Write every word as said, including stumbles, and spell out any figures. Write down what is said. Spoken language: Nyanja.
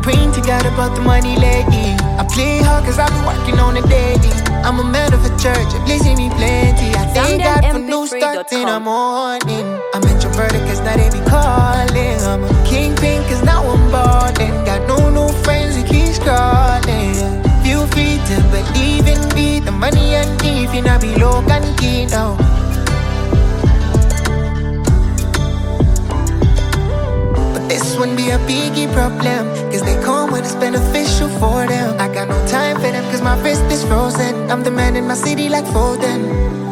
praying to God about the money lately. I play hard cause I've been working on it daily. I'm a man of a church, it blessing me plenty. I thank God for new starts in the morning. I'm introverted cause now they be calling. I'm a kingpin cause now I'm ballin'. Got no new friends, it keeps calling. Feel free to believe in me. The money I need, you not be low and keen now. This wouldn't be a biggie problem, cause they come when it's beneficial for them. I got no time for them cause my wrist is frozen. I'm the man in my city like Foden.